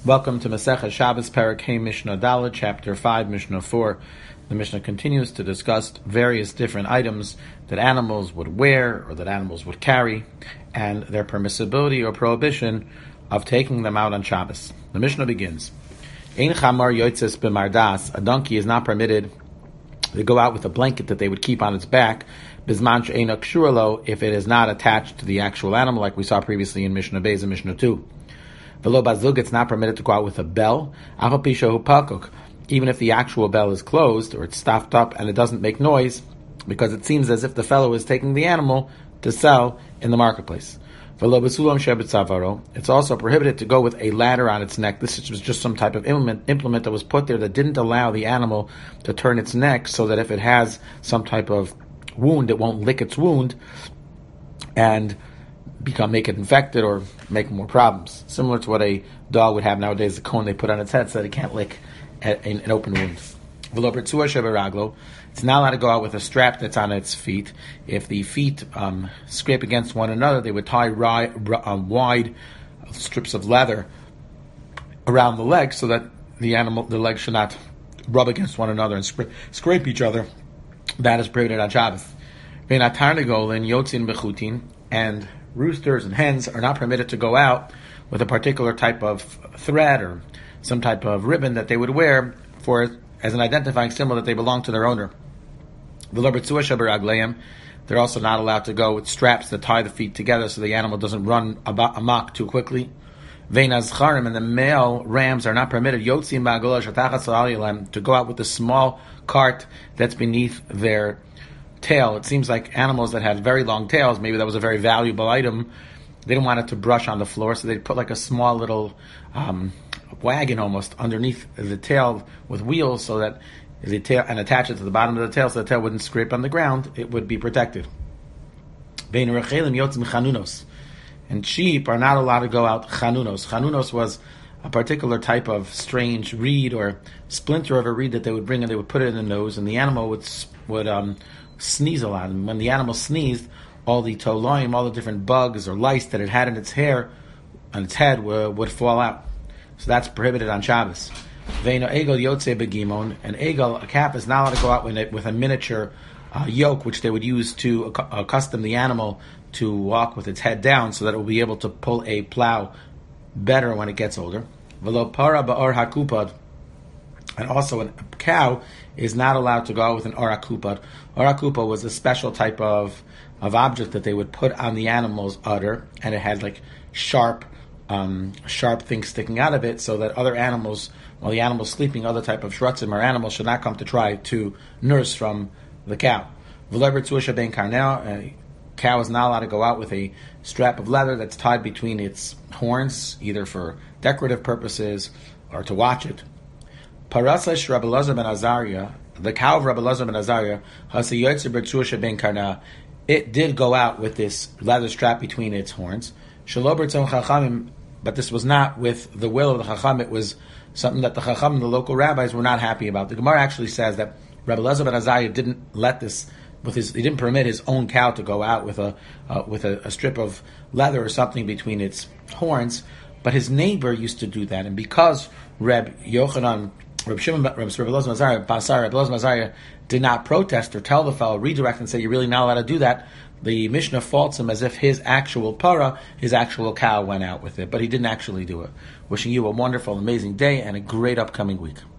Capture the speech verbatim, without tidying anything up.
Welcome to Masechah Shabbos Perek Hey Mishnah Dalet, Chapter five, Mishnah four. The Mishnah continues to discuss various different items that animals would wear or that animals would carry, and their permissibility or prohibition of taking them out on Shabbos. The Mishnah begins, Ein chamar yotzes b'mardas, a donkey is not permitted to go out with a blanket that they would keep on its back, bizman she'eino kshura lo, if it is not attached to the actual animal, like we saw previously in Mishnah Beis and Mishnah two. V'lo bazug, it's not permitted to go out with a bell, even if the actual bell is closed or it's stopped up and it doesn't make noise, because it seems as if the fellow is taking the animal to sell in the marketplace. V'lo b'sulam shebetzavaro, it's also prohibited to go with a ladder on its neck. This was just some type of implement, implement that was put there that didn't allow the animal to turn its neck, so that if it has some type of wound, it won't lick its wound and become make it infected or make more problems. Similar to what a dog would have nowadays, the cone they put on its head so that it can't lick an, an open wound. It's not allowed to go out with a strap that's on its feet. If the feet um, scrape against one another, they would tie ri- um, wide strips of leather around the legs so that the animal, the legs should not rub against one another and scra- scrape each other. That is prohibited on Shabbos. And roosters and hens are not permitted to go out with a particular type of thread or some type of ribbon that they would wear for as an identifying symbol that they belong to their owner. They're also not allowed to go with straps that tie the feet together so the animal doesn't run amok too quickly. And the male rams are not permitted to go out with the small cart that's beneath their tail. It seems like animals that had very long tails, maybe that was a very valuable item, they didn't want it to brush on the floor, so they'd put like a small little um, wagon almost underneath the tail with wheels, so that the tail, and attach it to the bottom of the tail so the tail wouldn't scrape on the ground, it would be protected. And sheep are not allowed to go out chanunos. Chanunos was a particular type of strange reed or splinter of a reed that they would bring and they would put it in the nose, and the animal would would um, sneeze a lot. And when the animal sneezed, all the toloim, all the different bugs or lice that it had in its hair, on its head, would, would fall out. So that's prohibited on Shabbos. Veino egel yotze begimon, an egel, a calf, is not allowed to go out with, it, with a miniature uh, yoke, which they would use to ac- accustom the animal to walk with its head down, so that it will be able to pull a plow better when it gets older. Velo para ba'or hakupad, and also a cow is not allowed to go with an orakupad. Orakupad was a special type of, of object that they would put on the animal's udder, and it had like sharp um, sharp things sticking out of it, so that other animals, while the animal's sleeping, other type of shrutzim or animals should not come to try to nurse from the cow. A cow is not allowed to go out with a strap of leather that's tied between its horns, either for decorative purposes or to watch it. Parasash Rabbi Elazar ben Azariah, the cow of Rabbi Elazar ben Azariah, Hasayotzer Bertsuasha ben Karna, it did go out with this leather strap between its horns. Shelo Bertzon Chachamim, but this was not with the will of the Chacham. It was something that the Chacham, the local rabbis, were not happy about. The Gemara actually says that Rabbi Elazar ben Azariah didn't let this with his, he didn't permit his own cow to go out with a uh, with a, a strip of leather or something between its horns, but his neighbor used to do that, and because Reb Yochanan, Reb Shimon, Reb Elazar ben Azariah, Basar, Reb Elazar ben Azariah did not protest or tell the fellow, redirect and say, you're really not allowed to do that, the Mishnah faults him as if his actual para, his actual cow, went out with it, but he didn't actually do it. Wishing you a wonderful, amazing day and a great upcoming week.